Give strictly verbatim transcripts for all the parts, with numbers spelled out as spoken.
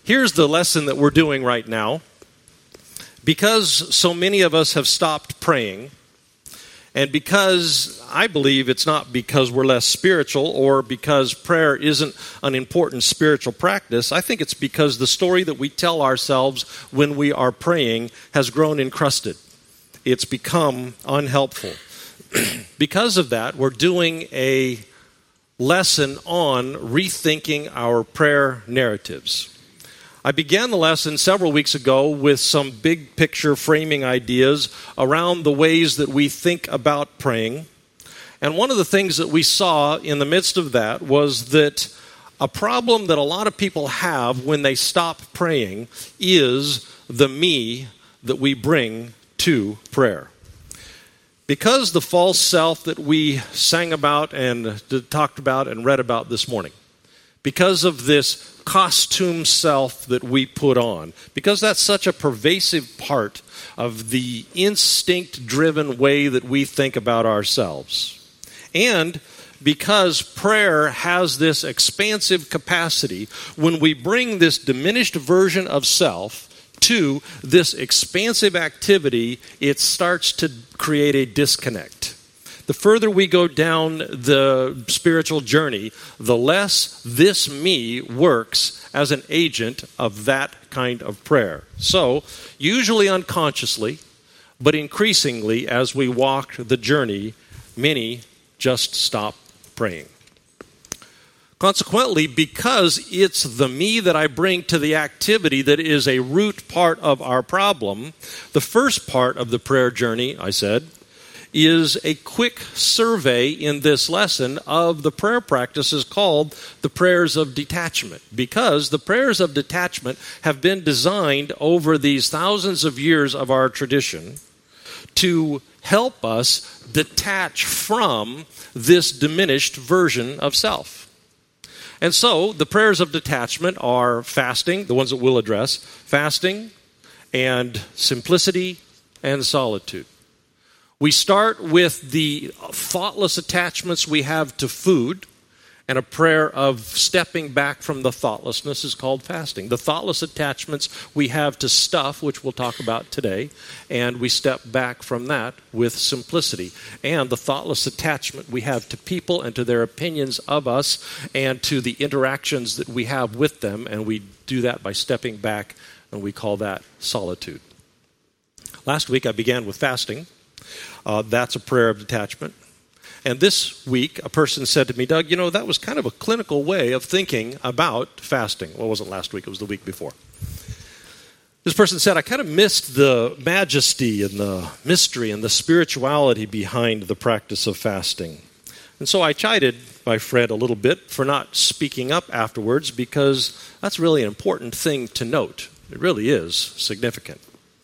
Here's the lesson that we're doing right now. Because so many of us have stopped praying, and because I believe it's not because we're less spiritual or because prayer isn't an important spiritual practice, I think it's because the story that we tell ourselves when we are praying has grown encrusted. It's become unhelpful. Because of that, we're doing a lesson on rethinking our prayer narratives. I began the lesson several weeks ago with some big picture framing ideas around the ways that we think about praying. And one of the things that we saw in the midst of that was that a problem that a lot of people have when they stop praying is the me that we bring to prayer. Because the false self that we sang about and talked about and read about this morning, because of this costume self that we put on, because that's such a pervasive part of the instinct-driven way that we think about ourselves, and because prayer has this expansive capacity, when we bring this diminished version of self to this expansive activity, it starts to create a disconnect. The further we go down the spiritual journey, the less this me works as an agent of that kind of prayer. So, usually unconsciously, but increasingly as we walk the journey, many just stop praying. Consequently, because it's the me that I bring to the activity that is a root part of our problem, the first part of the prayer journey, I said, is a quick survey in this lesson of the prayer practices called the prayers of detachment. Because the prayers of detachment have been designed over these thousands of years of our tradition to help us detach from this diminished version of self. And so the prayers of detachment are fasting, the ones that we'll address, fasting and simplicity and solitude. We start with the thoughtless attachments we have to food, and a prayer of stepping back from the thoughtlessness is called fasting. The thoughtless attachments we have to stuff, which we'll talk about today, and we step back from that with simplicity. And the thoughtless attachment we have to people and to their opinions of us and to the interactions that we have with them, and we do that by stepping back, and we call that solitude. Last week I began with fasting. Uh, that's a prayer of detachment. And this week, a person said to me, Doug, you know, that was kind of a clinical way of thinking about fasting. Well, it wasn't last week, it was the week before. This person said, I kind of missed the majesty and the mystery and the spirituality behind the practice of fasting. And so I chided my friend a little bit for not speaking up afterwards, because that's really an important thing to note. It really is significant.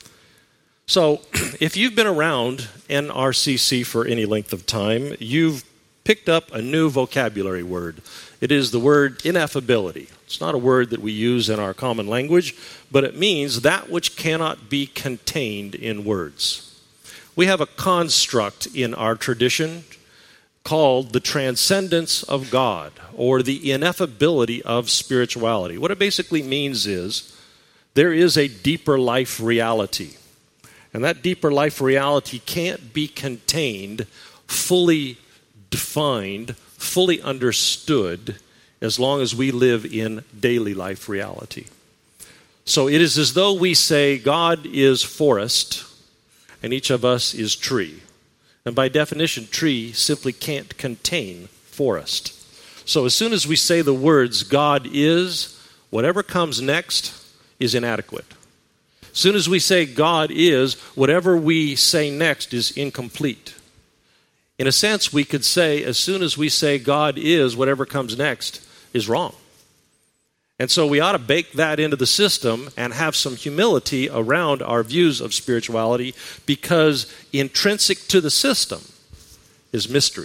So, if you've been around N R C C for any length of time, you've picked up a new vocabulary word. It is the word ineffability. It's not a word that we use in our common language, but it means that which cannot be contained in words. We have a construct in our tradition called the transcendence of God, or the ineffability of spirituality. What it basically means is there is a deeper life reality. And that deeper life reality can't be contained, fully defined, fully understood, as long as we live in daily life reality. So it is as though we say God is forest, and each of us is tree. And by definition, tree simply can't contain forest. So as soon as we say the words God is, whatever comes next is inadequate. As soon as we say God is, whatever we say next is incomplete. In a sense, we could say, as soon as we say God is, whatever comes next is wrong. And so we ought to bake that into the system and have some humility around our views of spirituality, because intrinsic to the system is mystery.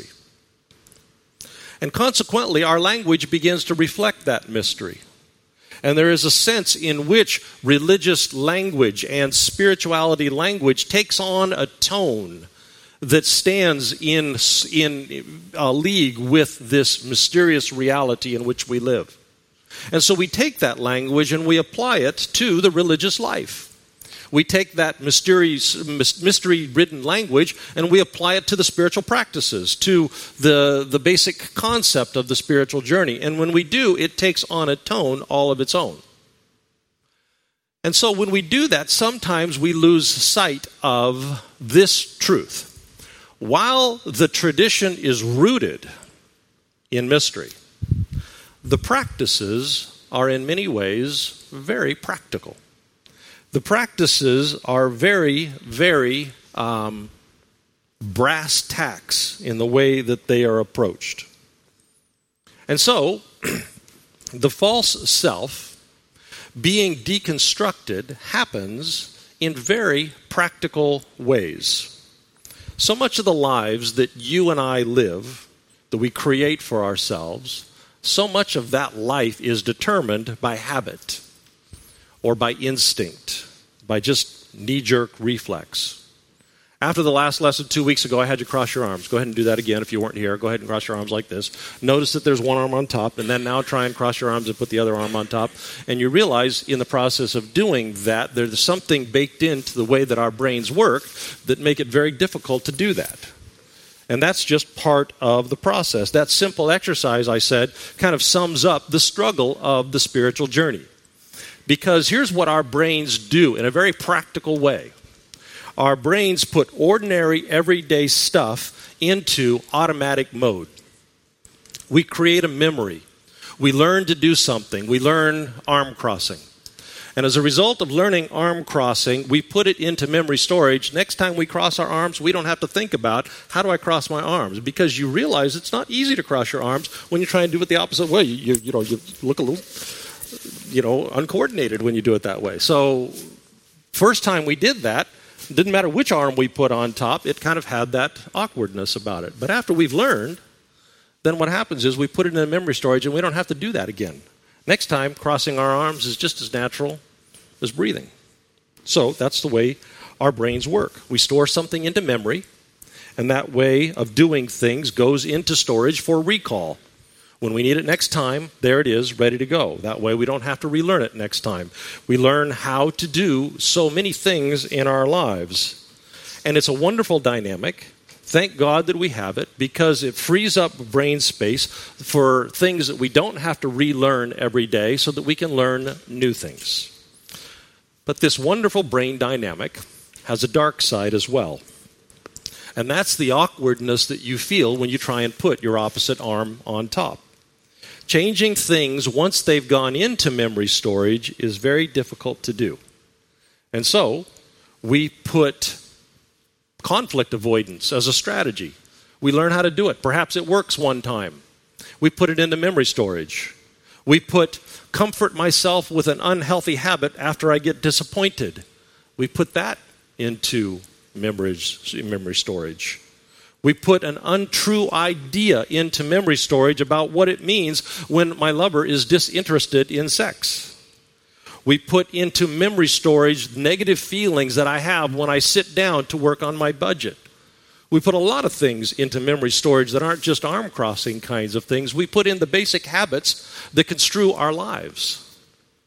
And consequently, our language begins to reflect that mystery. And there is a sense in which religious language and spirituality language takes on a tone that stands in, in a league with this mysterious reality in which we live. And so we take that language and we apply it to the religious life. We take that mystery-ridden language and we apply it to the spiritual practices, to the, the basic concept of the spiritual journey. And when we do, it takes on a tone all of its own. And so when we do that, sometimes we lose sight of this truth. While the tradition is rooted in mystery, the practices are in many ways very practical. The practices are very, very um, brass tacks in the way that they are approached. And so, the false self being deconstructed happens in very practical ways. So much of the lives that you and I live, that we create for ourselves, so much of that life is determined by habit or by instinct, by just knee-jerk reflex. After the last lesson two weeks ago, I had you cross your arms. Go ahead and do that again if you weren't here. Go ahead and cross your arms like this. Notice that there's one arm on top, and then now try and cross your arms and put the other arm on top. And you realize in the process of doing that, there's something baked into the way that our brains work that make it very difficult to do that. And that's just part of the process. That simple exercise, I said, kind of sums up the struggle of the spiritual journey. Because here's what our brains do in a very practical way. Our brains put ordinary, everyday stuff into automatic mode. We create a memory. We learn to do something. We learn arm crossing. And as a result of learning arm crossing, we put it into memory storage. Next time we cross our arms, we don't have to think about, how do I cross my arms? Because you realize it's not easy to cross your arms when you try and do it the opposite way. You, you, you know, you look a little, you know, uncoordinated when you do it that way. So first time we did that, didn't matter which arm we put on top, it kind of had that awkwardness about it. But after we've learned, then what happens is we put it in a memory storage and we don't have to do that again. Next time, crossing our arms is just as natural as breathing. So that's the way our brains work. We store something into memory, and that way of doing things goes into storage for recall. When we need it next time, there it is, ready to go. That way we don't have to relearn it next time. We learn how to do so many things in our lives. And it's a wonderful dynamic. Thank God that we have it, because it frees up brain space for things that we don't have to relearn every day so that we can learn new things. But this wonderful brain dynamic has a dark side as well. And that's the awkwardness that you feel when you try and put your opposite arm on top. Changing things once they've gone into memory storage is very difficult to do. And so, we put conflict avoidance as a strategy. We learn how to do it. Perhaps it works one time. We put it into memory storage. We put comfort myself with an unhealthy habit after I get disappointed. We put that into memory, memory storage. We put an untrue idea into memory storage about what it means when my lover is disinterested in sex. We put into memory storage negative feelings that I have when I sit down to work on my budget. We put a lot of things into memory storage that aren't just arm-crossing kinds of things. We put in the basic habits that construe our lives.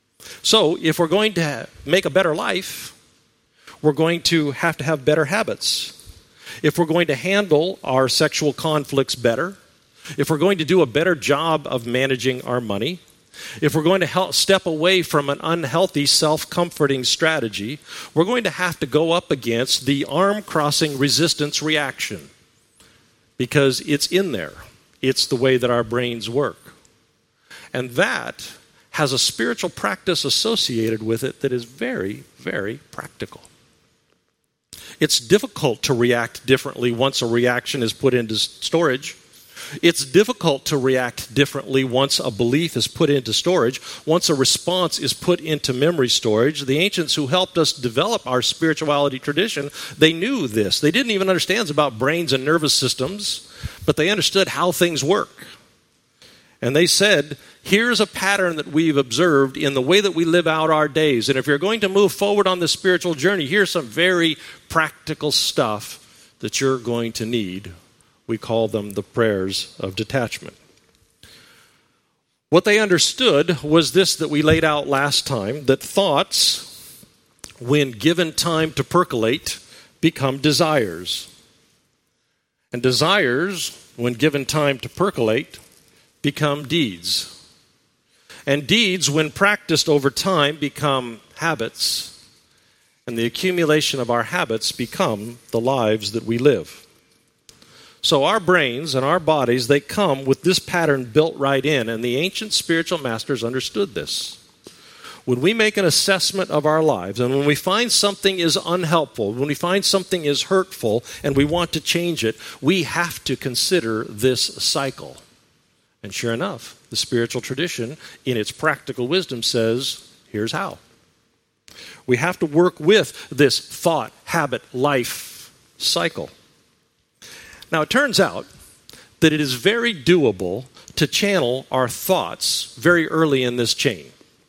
So if we're going to make a better life, we're going to have to have better habits. If we're going to handle our sexual conflicts better, if we're going to do a better job of managing our money, if we're going to help step away from an unhealthy self-comforting strategy, we're going to have to go up against the arm-crossing resistance reaction, because it's in there. It's the way that our brains work. And that has a spiritual practice associated with it that is very, very practical. It's difficult to react differently once a reaction is put into storage. It's difficult to react differently once a belief is put into storage, once a response is put into memory storage. The ancients who helped us develop our spirituality tradition, they knew this. They didn't even understand about brains and nervous systems, but they understood how things work. And they said, here's a pattern that we've observed in the way that we live out our days. And if you're going to move forward on this spiritual journey, here's some very practical stuff that you're going to need. We call them the prayers of detachment. What they understood was this that we laid out last time, that thoughts, when given time to percolate, become desires. And desires, when given time to percolate, become deeds. And deeds, when practiced over time, become habits. And the accumulation of our habits become the lives that we live. So our brains and our bodies, they come with this pattern built right in, and the ancient spiritual masters understood this. When we make an assessment of our lives, and when we find something is unhelpful, when we find something is hurtful, and we want to change it, we have to consider this cycle. And sure enough, the spiritual tradition, in its practical wisdom, says, here's how. We have to work with this thought, habit, life cycle. Now, it turns out that it is very doable to channel our thoughts very early in this chain.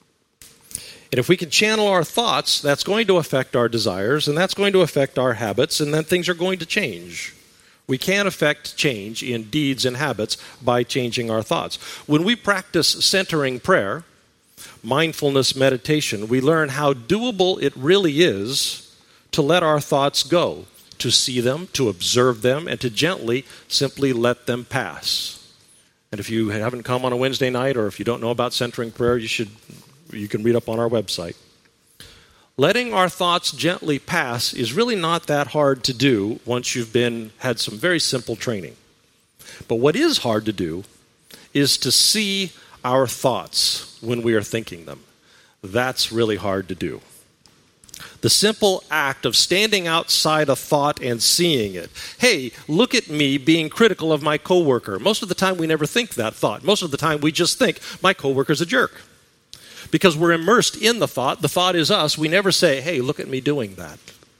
And if we can channel our thoughts, that's going to affect our desires, and that's going to affect our habits, and then things are going to change. We can affect change in deeds and habits by changing our thoughts. When we practice centering prayer, mindfulness meditation, we learn how doable it really is to let our thoughts go, to see them, to observe them, and to gently simply let them pass. And if you haven't come on a Wednesday night, or if you don't know about centering prayer, you should you can read up on our website. Letting our thoughts gently pass is really not that hard to do once you've been had some very simple training. But what is hard to do is to see our thoughts when we are thinking them. That's really hard to do. The simple act of standing outside a thought and seeing it. Hey, look at me being critical of my coworker. Most of the time we never think that thought. Most of the time we just think, my coworker's a jerk. Because we're immersed in the thought. The thought is us. We never say, hey, look at me doing that.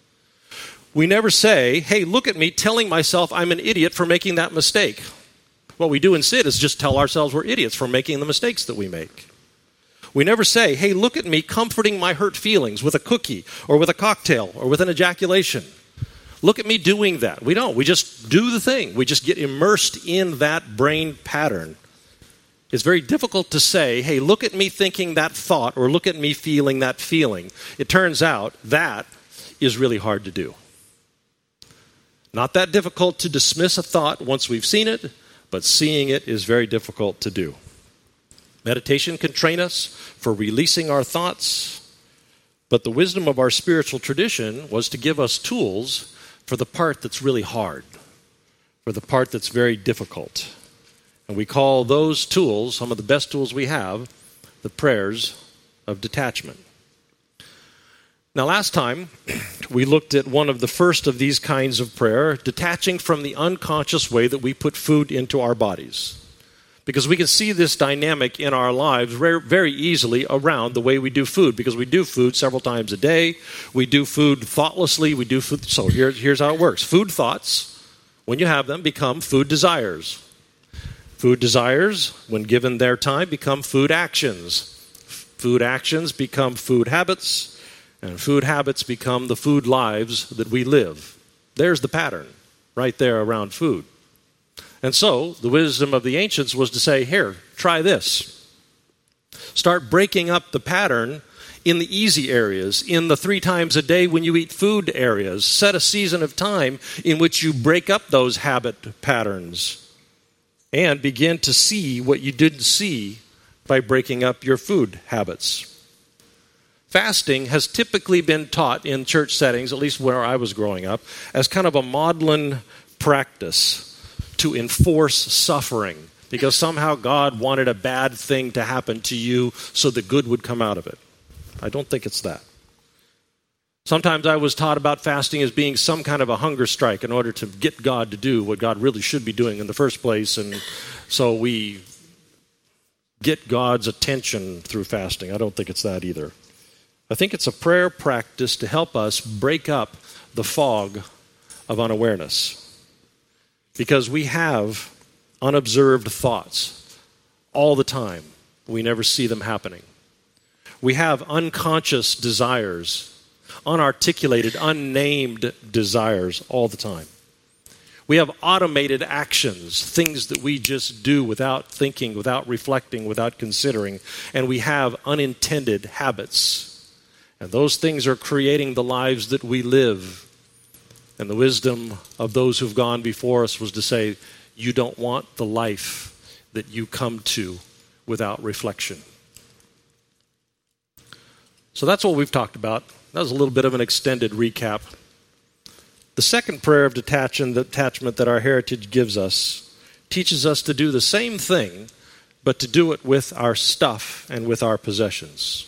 We never say, hey, look at me telling myself I'm an idiot for making that mistake. What we do instead is just tell ourselves we're idiots for making the mistakes that we make. We never say, hey, look at me comforting my hurt feelings with a cookie or with a cocktail or with an ejaculation. Look at me doing that. We don't. We just do the thing. We just get immersed in that brain pattern. It's very difficult to say, hey, look at me thinking that thought or look at me feeling that feeling. It turns out that is really hard to do. Not that difficult to dismiss a thought once we've seen it, but seeing it is very difficult to do. Meditation can train us for releasing our thoughts, but the wisdom of our spiritual tradition was to give us tools for the part that's really hard, for the part that's very difficult. And we call those tools, some of the best tools we have, the prayers of detachment. Now, last time, we looked at one of the first of these kinds of prayer, detaching from the unconscious way that we put food into our bodies. Because we can see this dynamic in our lives very easily around the way we do food, because we do food several times a day. We do food thoughtlessly. We do food. So here, here's how it works. Food thoughts, when you have them, become food desires. Food desires, when given their time, become food actions. Food actions become food habits, and food habits become the food lives that we live. There's the pattern right there around food. And so, the wisdom of the ancients was to say, here, try this. Start breaking up the pattern in the easy areas, in the three times a day when you eat food areas. Set a season of time in which you break up those habit patterns and begin to see what you didn't see by breaking up your food habits. Fasting has typically been taught in church settings, at least where I was growing up, as kind of a maudlin practice to enforce suffering, because somehow God wanted a bad thing to happen to you so the good would come out of it. I don't think it's that. Sometimes I was taught about fasting as being some kind of a hunger strike in order to get God to do what God really should be doing in the first place, and so we get God's attention through fasting. I don't think it's that either. I think it's a prayer practice to help us break up the fog of unawareness. Because we have unobserved thoughts all the time. We never see them happening. We have unconscious desires, unarticulated, unnamed desires all the time. We have automated actions, things that we just do without thinking, without reflecting, without considering. And we have unintended habits. And those things are creating the lives that we live. And the wisdom of those who've gone before us was to say, you don't want the life that you come to without reflection. So that's what we've talked about. That was a little bit of an extended recap. The second prayer of detachment that our heritage gives us teaches us to do the same thing, but to do it with our stuff and with our possessions.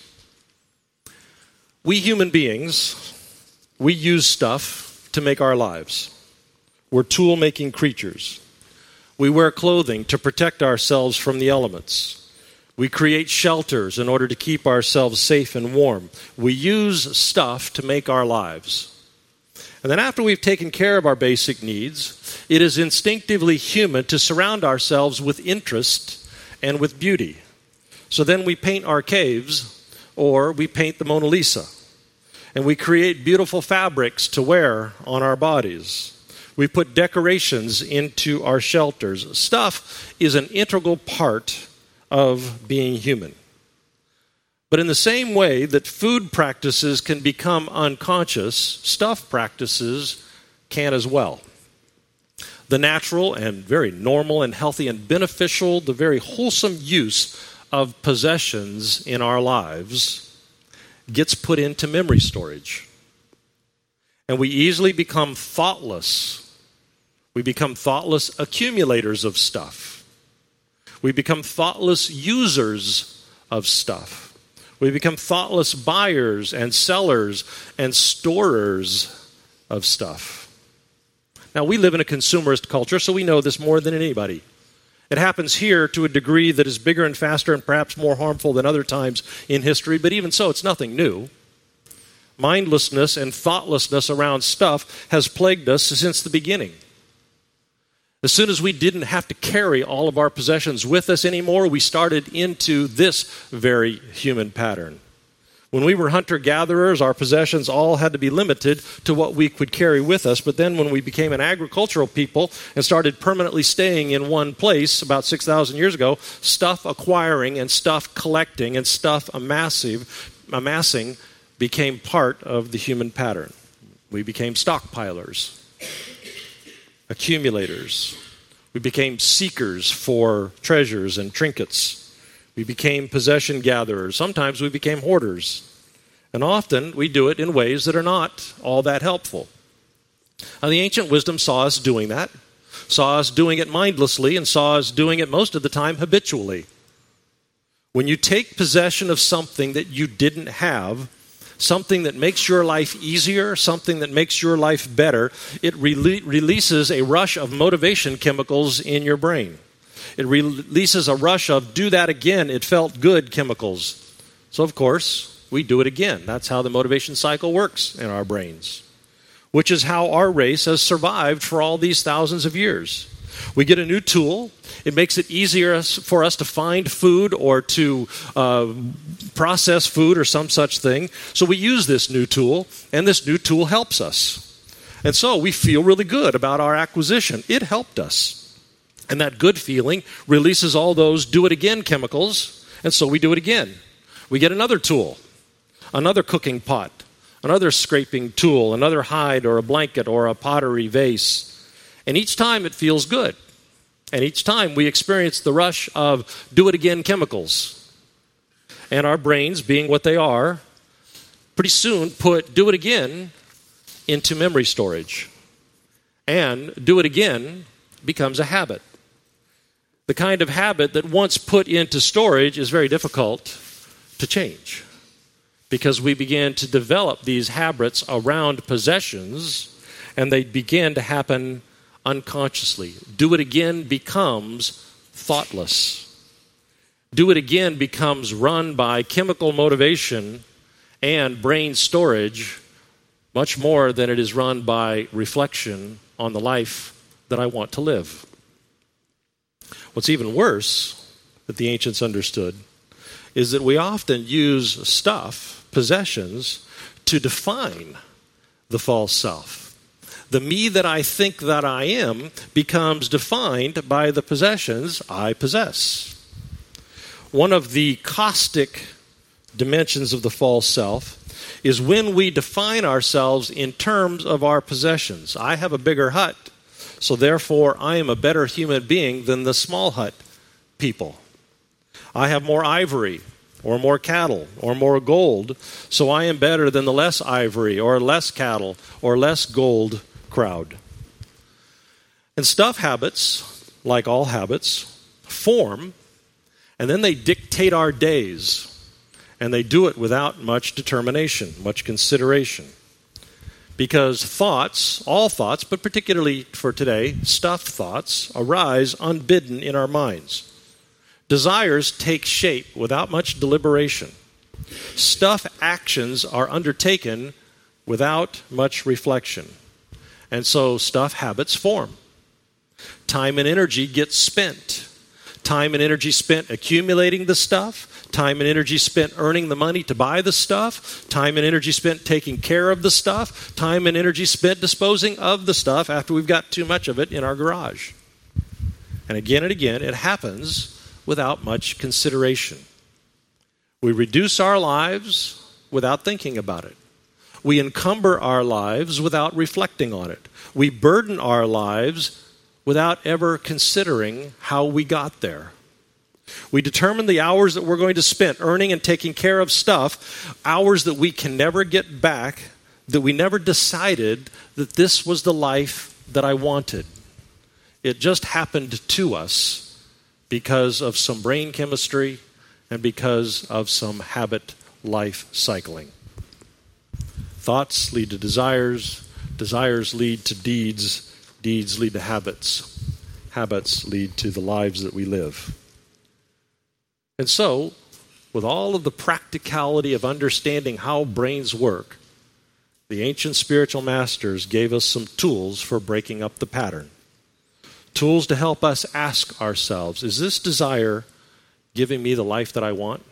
We human beings, we use stuff to make our lives. We're tool-making creatures. We wear clothing to protect ourselves from the elements. We create shelters in order to keep ourselves safe and warm. We use stuff to make our lives. And then after we've taken care of our basic needs, it is instinctively human to surround ourselves with interest and with beauty. So then we paint our caves, or we paint the Mona Lisa. And we create beautiful fabrics to wear on our bodies. We put decorations into our shelters. Stuff is an integral part of being human. But in the same way that food practices can become unconscious, stuff practices can as well. The natural and very normal and healthy and beneficial, the very wholesome use of possessions in our lives gets put into memory storage. And we easily become thoughtless. We become thoughtless accumulators of stuff. We become thoughtless users of stuff. We become thoughtless buyers and sellers and storers of stuff. Now, we live in a consumerist culture, so we know this more than anybody. It happens here to a degree that is bigger and faster and perhaps more harmful than other times in history, but even so, it's nothing new. Mindlessness and thoughtlessness around stuff has plagued us since the beginning. As soon as we didn't have to carry all of our possessions with us anymore, we started into this very human pattern. When we were hunter-gatherers, our possessions all had to be limited to what we could carry with us. But then when we became an agricultural people and started permanently staying in one place about six thousand years ago, stuff acquiring and stuff collecting and stuff amassing, amassing became part of the human pattern. We became stockpilers, accumulators. We became seekers for treasures and trinkets. We became possession gatherers. Sometimes we became hoarders. And often we do it in ways that are not all that helpful. Now, the ancient wisdom saw us doing that, saw us doing it mindlessly, and saw us doing it most of the time habitually. When you take possession of something that you didn't have, something that makes your life easier, something that makes your life better, it rele- releases a rush of motivation chemicals in your brain. It releases a rush of do that again, it felt good chemicals. So, of course, we do it again. That's how the motivation cycle works in our brains, which is how our race has survived for all these thousands of years. We get a new tool. It makes it easier for us to find food or to uh, process food or some such thing. So we use this new tool, and this new tool helps us. And so we feel really good about our acquisition. It helped us. And that good feeling releases all those do-it-again chemicals, and so we do it again. We get another tool, another cooking pot, another scraping tool, another hide or a blanket or a pottery vase. And each time it feels good. And each time we experience the rush of do-it-again chemicals. And our brains, being what they are, pretty soon put do it again into memory storage. And do it again becomes a habit. The kind of habit that once put into storage is very difficult to change, because we begin to develop these habits around possessions, and they begin to happen unconsciously. Do it again becomes thoughtless. Do it again becomes run by chemical motivation and brain storage much more than it is run by reflection on the life that I want to live. What's even worse, that the ancients understood, is that we often use stuff, possessions, to define the false self. The me that I think that I am becomes defined by the possessions I possess. One of the caustic dimensions of the false self is when we define ourselves in terms of our possessions. I have a bigger hut, so therefore I am a better human being than the small hut people. I have more ivory or more cattle or more gold, so I am better than the less ivory or less cattle or less gold crowd. And stuff habits, like all habits, form, and then they dictate our days. And they do it without much determination, much consideration. Because thoughts, all thoughts, but particularly for today, stuffed thoughts, arise unbidden in our minds. Desires take shape without much deliberation. Stuff actions are undertaken without much reflection. And so stuff habits form. Time and energy get spent. Time and energy spent accumulating the stuff, time and energy spent earning the money to buy the stuff, time and energy spent taking care of the stuff, time and energy spent disposing of the stuff after we've got too much of it in our garage. And again and again, it happens without much consideration. We reduce our lives without thinking about it. We encumber our lives without reflecting on it. We burden our lives without ever considering how we got there. We determine the hours that we're going to spend earning and taking care of stuff, hours that we can never get back, that we never decided that this was the life that I wanted. It just happened to us because of some brain chemistry and because of some habit life cycling. Thoughts lead to desires, desires lead to deeds, deeds lead to habits. Habits lead to the lives that we live. And so, with all of the practicality of understanding how brains work, the ancient spiritual masters gave us some tools for breaking up the pattern. Tools to help us ask ourselves, is this desire giving me the life that I want?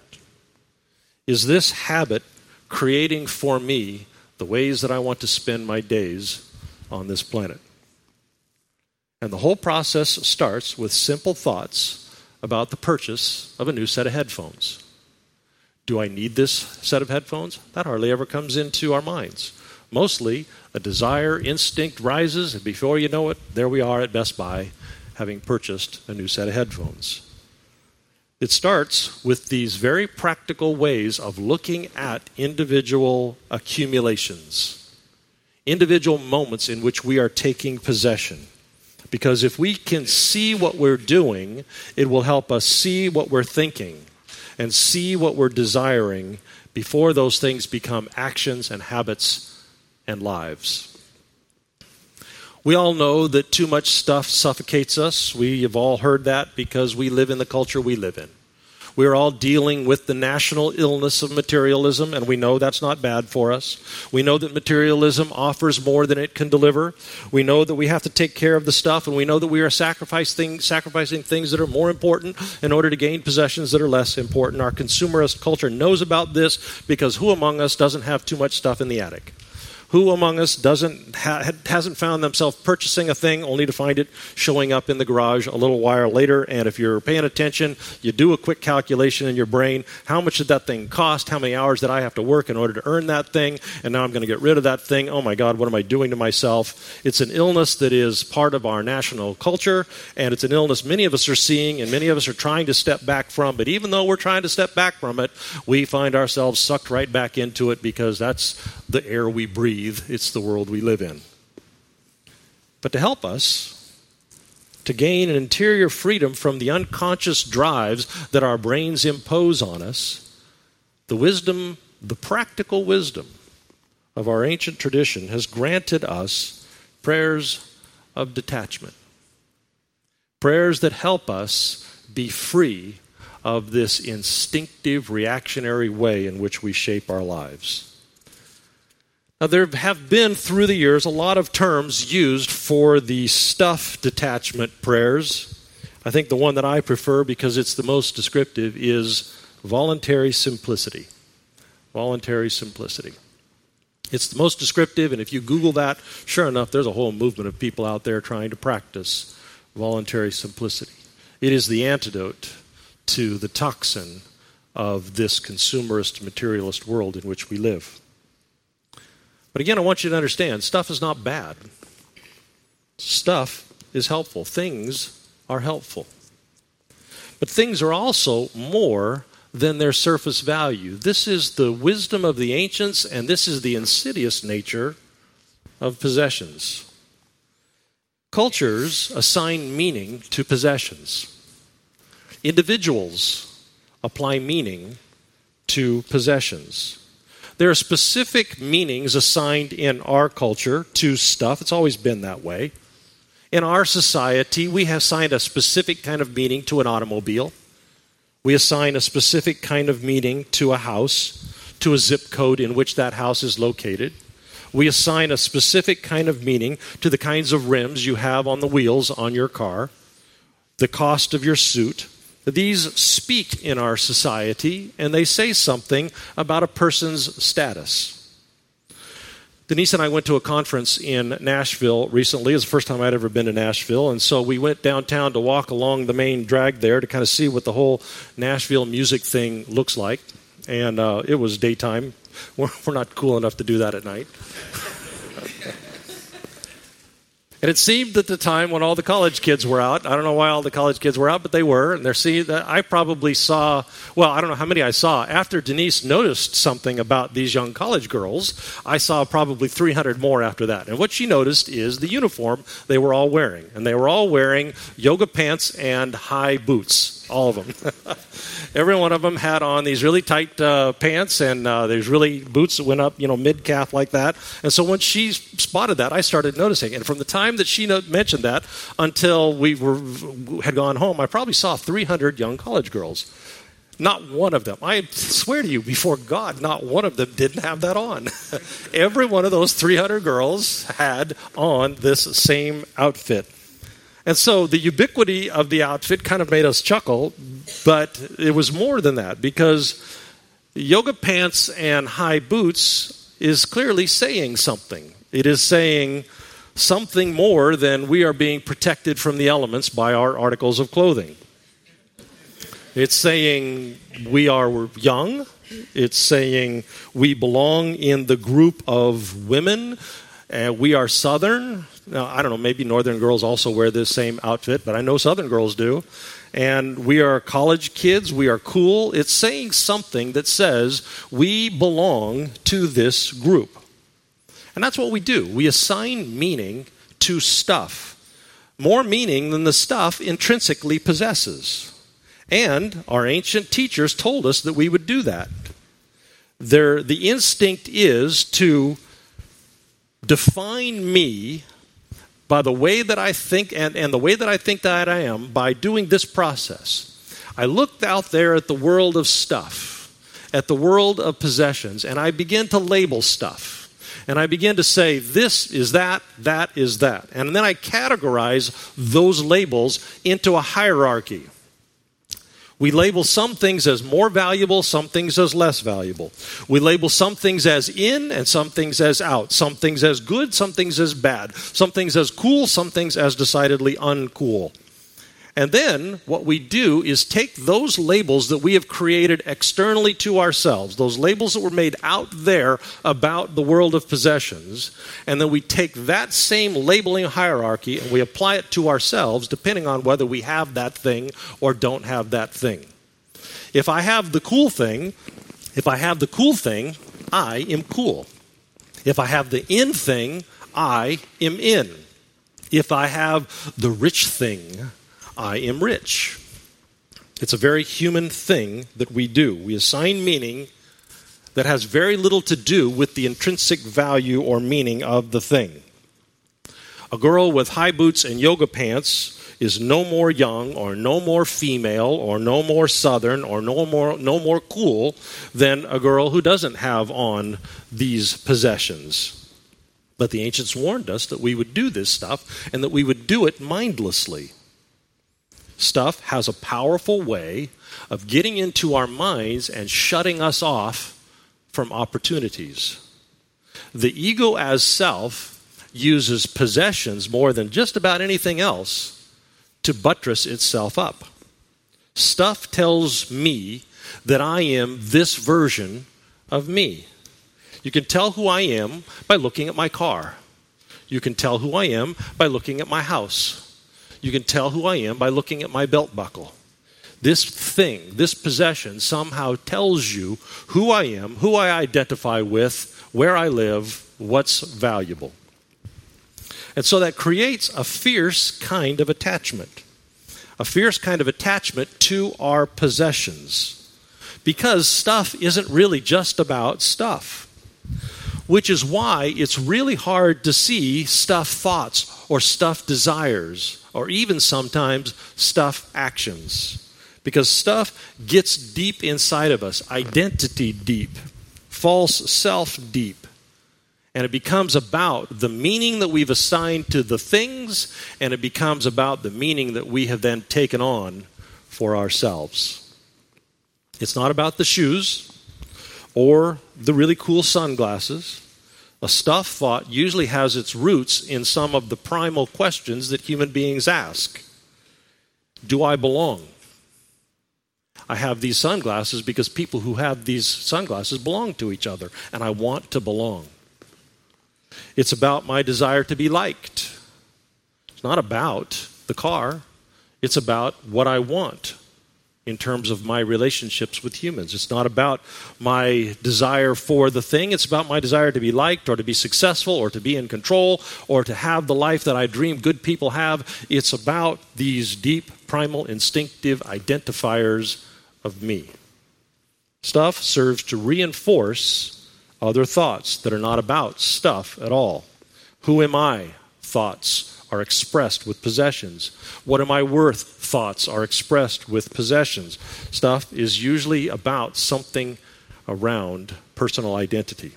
Is this habit creating for me the ways that I want to spend my days on this planet? And the whole process starts with simple thoughts about the purchase of a new set of headphones. Do I need this set of headphones? That hardly ever comes into our minds. Mostly, a desire, instinct rises, and before you know it, there we are at Best Buy, having purchased a new set of headphones. It starts with these very practical ways of looking at individual accumulations, individual moments in which we are taking possession. Because if we can see what we're doing, it will help us see what we're thinking and see what we're desiring before those things become actions and habits and lives. We all know that too much stuff suffocates us. We have all heard that because we live in the culture we live in. We're all dealing with the national illness of materialism, and we know that's not bad for us. We know that materialism offers more than it can deliver. We know that we have to take care of the stuff, and we know that we are sacrifice things, sacrificing things that are more important in order to gain possessions that are less important. Our consumerist culture knows about this because who among us doesn't have too much stuff in the attic? Who among us doesn't ha- hasn't found themselves purchasing a thing only to find it showing up in the garage a little while later? And if you're paying attention, you do a quick calculation in your brain. How much did that thing cost? How many hours did I have to work in order to earn that thing? And now I'm going to get rid of that thing. Oh my God, what am I doing to myself? It's an illness that is part of our national culture, and it's an illness many of us are seeing and many of us are trying to step back from. But even though we're trying to step back from it, we find ourselves sucked right back into it because that's the air we breathe. It's the world we live in. But to help us to gain an interior freedom from the unconscious drives that our brains impose on us, the wisdom, the practical wisdom of our ancient tradition has granted us prayers of detachment. Prayers that help us be free of this instinctive, reactionary way in which we shape our lives. Now, there have been, through the years, a lot of terms used for the stuff detachment prayers. I think the one that I prefer, because it's the most descriptive, is voluntary simplicity. Voluntary simplicity. It's the most descriptive, and if you Google that, sure enough, there's a whole movement of people out there trying to practice voluntary simplicity. It is the antidote to the toxin of this consumerist, materialist world in which we live. But again, I want you to understand, stuff is not bad. Stuff is helpful. Things are helpful. But things are also more than their surface value. This is the wisdom of the ancients, and this is the insidious nature of possessions. Cultures assign meaning to possessions. Individuals apply meaning to possessions. There are specific meanings assigned in our culture to stuff. It's always been that way. In our society, we have assigned a specific kind of meaning to an automobile. We assign a specific kind of meaning to a house, to a zip code in which that house is located. We assign a specific kind of meaning to the kinds of rims you have on the wheels on your car, the cost of your suit. These speak in our society, and they say something about a person's status. Denise and I went to a conference in Nashville recently. It was the first time I'd ever been to Nashville, and so we went downtown to walk along the main drag there to kind of see what the whole Nashville music thing looks like. And uh, it was daytime. We're, we're not cool enough to do that at night. And it seemed at the time when all the college kids were out, I don't know why all the college kids were out, but they were, and they're seeing that I probably saw, well, I don't know how many I saw. After Denise noticed something about these young college girls, I saw probably three hundred more after that. And what she noticed is the uniform they were all wearing. And they were all wearing yoga pants and high boots, all of them. Every one of them had on these really tight uh, pants and uh, these really boots that went up, you know, mid-calf like that. And so when she spotted that, I started noticing. And from the time that she no- mentioned that until we were had gone home, I probably saw three hundred young college girls. Not one of them, I swear to you, before God, not one of them didn't have that on. Every one of those three hundred girls had on this same outfit. And so the ubiquity of the outfit kind of made us chuckle, but it was more than that, because yoga pants and high boots is clearly saying something. It is saying something more than we are being protected from the elements by our articles of clothing. It's saying we are young. It's saying we belong in the group of women. And we are Southern. Now, I don't know, maybe Northern girls also wear this same outfit, but I know Southern girls do. And we are college kids. We are cool. It's saying something that says we belong to this group. And that's what we do. We assign meaning to stuff. More meaning than the stuff intrinsically possesses. And our ancient teachers told us that we would do that. There, the instinct is to define me by the way that I think, and, and the way that I think that I am, by doing this process. I looked out there at the world of stuff, at the world of possessions, and I began to label stuff. And I began to say, this is that, that is that. And then I categorize those labels into a hierarchy. We label some things as more valuable, some things as less valuable. We label some things as in and some things as out. Some things as good, some things as bad. Some things as cool, some things as decidedly uncool. And then what we do is take those labels that we have created externally to ourselves, those labels that were made out there about the world of possessions, and then we take that same labeling hierarchy and we apply it to ourselves depending on whether we have that thing or don't have that thing. If I have the cool thing, if I have the cool thing, I am cool. If I have the in thing, I am in. If I have the rich thing, I am rich. It's a very human thing that we do. We assign meaning that has very little to do with the intrinsic value or meaning of the thing. A girl with high boots and yoga pants is no more young or no more female or no more Southern or no more no more cool than a girl who doesn't have on these possessions. But the ancients warned us that we would do this stuff and that we would do it mindlessly. Stuff has a powerful way of getting into our minds and shutting us off from opportunities. The ego as self uses possessions more than just about anything else to buttress itself up. Stuff tells me that I am this version of me. You can tell who I am by looking at my car. You can tell who I am by looking at my house. You can tell who I am by looking at my belt buckle. This thing, this possession somehow tells you who I am, who I identify with, where I live, what's valuable. And so that creates a fierce kind of attachment. A fierce kind of attachment to our possessions. Because stuff isn't really just about stuff. Which is why it's really hard to see stuff thoughts or stuff desires or even sometimes stuff actions. Because stuff gets deep inside of us, identity deep, false self deep. And it becomes about the meaning that we've assigned to the things, and it becomes about the meaning that we have then taken on for ourselves. It's not about the shoes or the really cool sunglasses. A stuff thought usually has its roots in some of the primal questions that human beings ask. Do I belong? I have these sunglasses because people who have these sunglasses belong to each other, and I want to belong. It's about my desire to be liked. It's not about the car. It's about what I want in terms of my relationships with humans. It's not about my desire for the thing. It's about my desire to be liked or to be successful or to be in control or to have the life that I dream good people have. It's about these deep, primal, instinctive identifiers of me. Stuff serves to reinforce other thoughts that are not about stuff at all. Who am I? Thoughts are expressed with possessions. What am I worth? Thoughts are expressed with possessions. Stuff is usually about something around personal identity.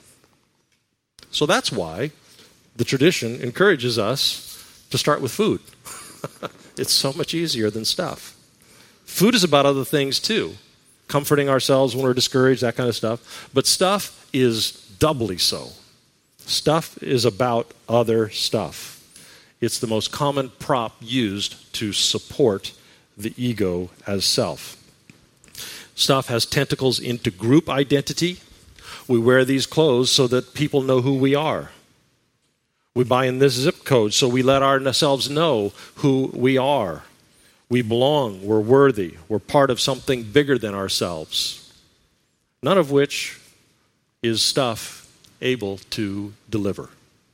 So that's why the tradition encourages us to start with food. It's so much easier than stuff. Food is about other things too. Comforting ourselves when we're discouraged, that kind of stuff. But stuff is doubly so. Stuff is about other stuff. It's the most common prop used to support the ego as self. Stuff has tentacles into group identity. We wear these clothes so that people know who we are. We buy in this zip code so we let ourselves know who we are. We belong, we're worthy, we're part of something bigger than ourselves. None of which is stuff able to deliver.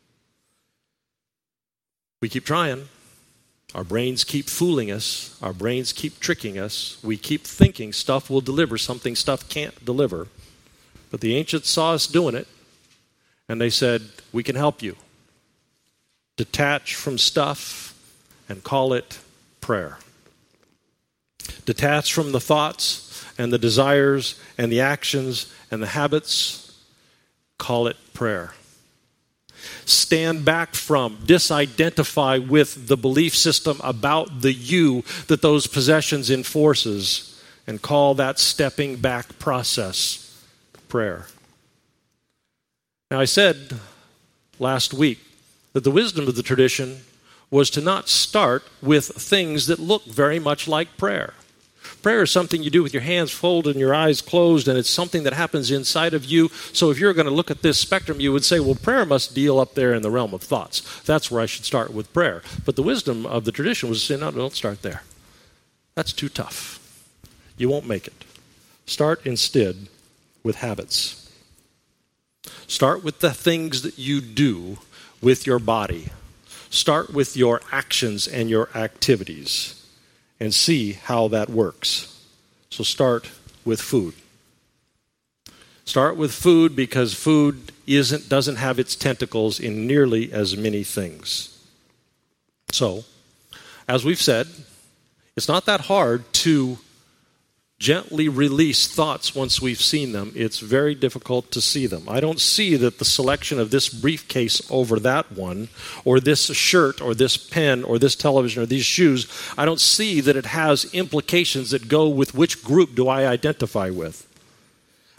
We keep trying. Our brains keep fooling us. Our brains keep tricking us. We keep thinking stuff will deliver something stuff can't deliver. But the ancients saw us doing it, and they said, we can help you. Detach from stuff and call it prayer. Detach from the thoughts and the desires and the actions and the habits, call it prayer. Stand back from, disidentify with the belief system about the you that those possessions enforces, and call that stepping back process prayer. Now, I said last week that the wisdom of the tradition was to not start with things that look very much like prayer. Prayer is something you do with your hands folded and your eyes closed, and it's something that happens inside of you. So if you're going to look at this spectrum, you would say, well, prayer must deal up there in the realm of thoughts. That's where I should start with prayer. But the wisdom of the tradition was to say, no, don't start there. That's too tough. You won't make it. Start instead with habits. Start with the things that you do with your body. Start with your actions and your activities and see how that works. So start with food. Start with food because food isn't doesn't have its tentacles in nearly as many things. So, as we've said, it's not that hard to gently release thoughts once we've seen them. It's very difficult to see them. I don't see that the selection of this briefcase over that one, or this shirt, or this pen, or this television, or these shoes, I don't see that it has implications that go with which group do I identify with.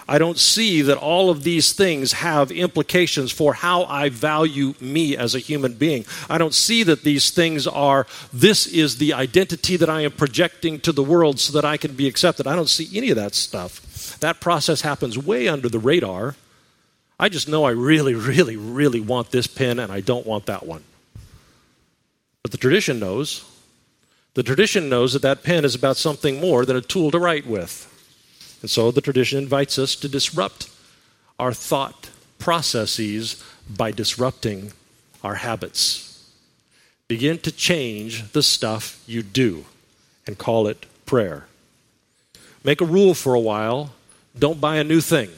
I don't see that all of these things have implications for how I value me as a human being. I don't see that these things are, this is the identity that I am projecting to the world so that I can be accepted. I don't see any of that stuff. That process happens way under the radar. I just know I really, really, really want this pen and I don't want that one. But the tradition knows. The tradition knows that that pen is about something more than a tool to write with. And so the tradition invites us to disrupt our thought processes by disrupting our habits. Begin to change the stuff you do and call it prayer. Make a rule for a while, don't buy a new thing.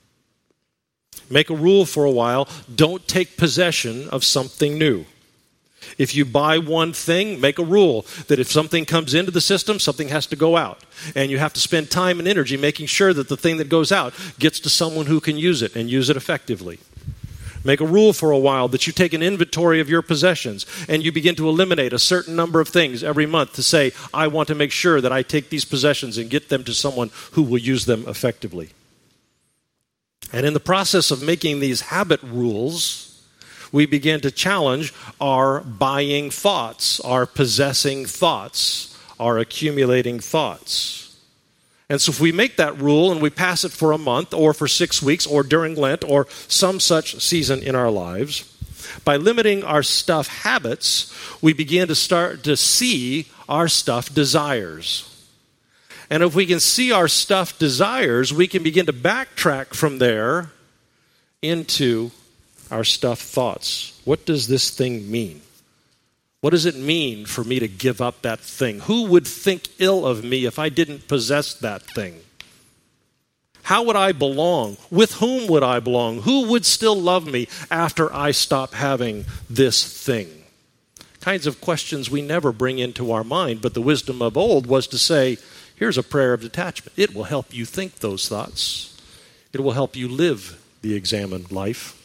Make a rule for a while, don't take possession of something new. If you buy one thing, make a rule that if something comes into the system, something has to go out. And you have to spend time and energy making sure that the thing that goes out gets to someone who can use it and use it effectively. Make a rule for a while that you take an inventory of your possessions and you begin to eliminate a certain number of things every month to say, I want to make sure that I take these possessions and get them to someone who will use them effectively. And in the process of making these habit rules, we begin to challenge our buying thoughts, our possessing thoughts, our accumulating thoughts. And so if we make that rule and we pass it for a month or for six weeks or during Lent or some such season in our lives, by limiting our stuff habits, we begin to start to see our stuff desires. And if we can see our stuff desires, we can begin to backtrack from there into our stuff thoughts. What does this thing mean? What does it mean for me to give up that thing? Who would think ill of me if I didn't possess that thing? How would I belong? With whom would I belong? Who would still love me after I stop having this thing? Kinds of questions we never bring into our mind, but the wisdom of old was to say, here's a prayer of detachment. It will help you think those thoughts. It will help you live the examined life.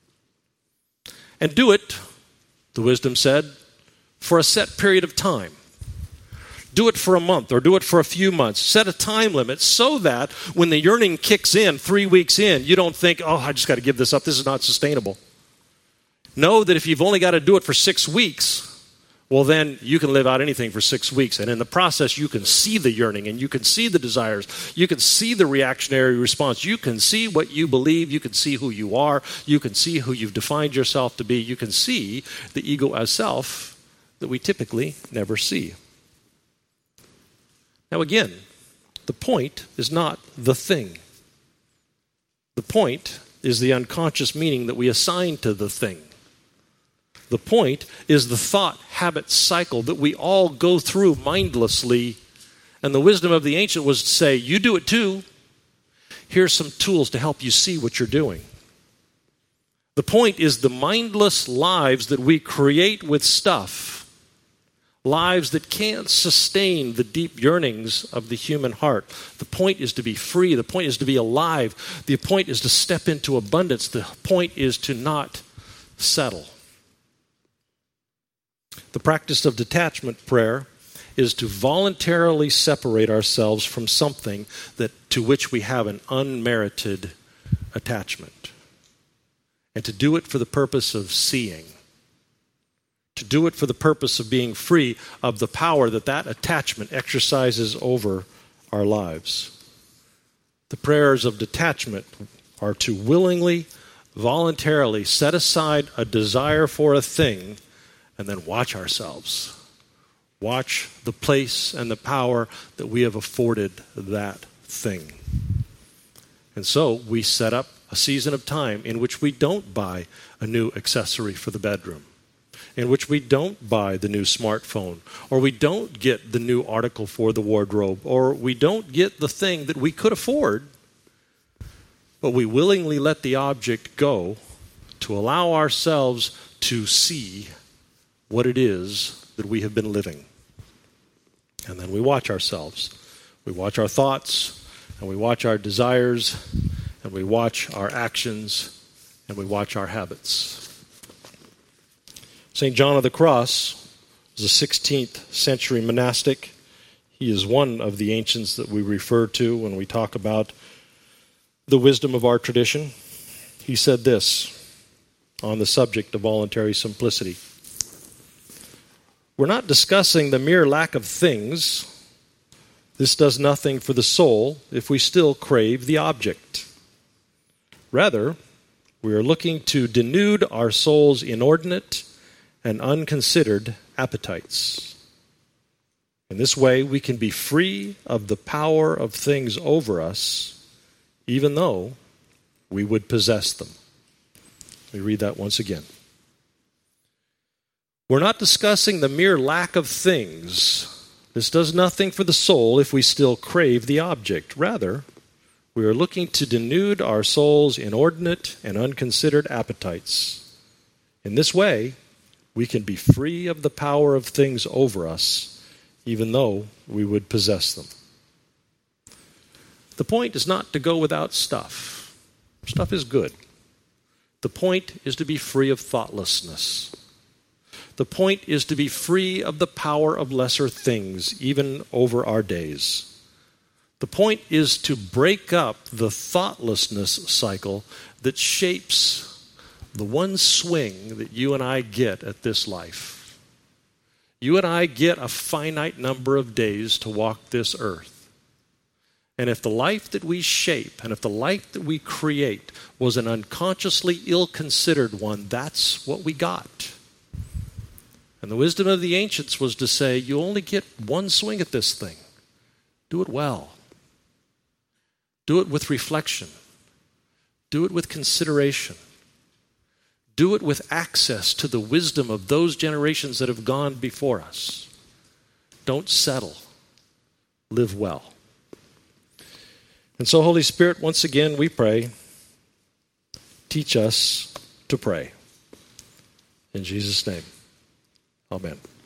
And do it, the wisdom said, for a set period of time. Do it for a month or do it for a few months. Set a time limit so that when the yearning kicks in three weeks in, you don't think, oh, I just got to give this up. This is not sustainable. Know that if you've only got to do it for six weeks, well, then you can live out anything for six weeks. And in the process, you can see the yearning and you can see the desires. You can see the reactionary response. You can see what you believe. You can see who you are. You can see who you've defined yourself to be. You can see the ego as self that we typically never see. Now again, the point is not the thing. The point is the unconscious meaning that we assign to the thing. The point is the thought habit cycle that we all go through mindlessly. And the wisdom of the ancient was to say, you do it too. Here's some tools to help you see what you're doing. The point is the mindless lives that we create with stuff, lives that can't sustain the deep yearnings of the human heart. The point is to be free. The point is to be alive. The point is to step into abundance. The point is to not settle. The practice of detachment prayer is to voluntarily separate ourselves from something that to which we have an unmerited attachment. And to do it for the purpose of seeing. To do it for the purpose of being free of the power that that attachment exercises over our lives. The prayers of detachment are to willingly, voluntarily set aside a desire for a thing and then watch ourselves. Watch the place and the power that we have afforded that thing. And so we set up a season of time in which we don't buy a new accessory for the bedroom, in which we don't buy the new smartphone, or we don't get the new article for the wardrobe, or we don't get the thing that we could afford, but we willingly let the object go to allow ourselves to see what it is that we have been living. And then we watch ourselves. We watch our thoughts, and we watch our desires, and we watch our actions, and we watch our habits. Saint John of the Cross was a sixteenth century monastic. He is one of the ancients that we refer to when we talk about the wisdom of our tradition. He said this on the subject of voluntary simplicity. We're not discussing the mere lack of things. This does nothing for the soul if we still crave the object. Rather, we are looking to denude our soul's inordinate and unconsidered appetites. In this way, we can be free of the power of things over us, even though we would possess them. Let me read that once again. We're not discussing the mere lack of things. This does nothing for the soul if we still crave the object. Rather, we are looking to denude our soul's inordinate and unconsidered appetites. In this way, we can be free of the power of things over us, even though we would possess them. The point is not to go without stuff. Stuff is good. The point is to be free of thoughtlessness. The point is to be free of the power of lesser things, even over our days. The point is to break up the thoughtlessness cycle that shapes the one swing that you and I get at this life. You and I get a finite number of days to walk this earth. And if the life that we shape and if the life that we create was an unconsciously ill-considered one, that's what we got. And the wisdom of the ancients was to say, you only get one swing at this thing. Do it well. Do it with reflection. Do it with consideration. Do it with access to the wisdom of those generations that have gone before us. Don't settle. Live well. And so, Holy Spirit, once again, we pray, teach us to pray. In Jesus' name, amen.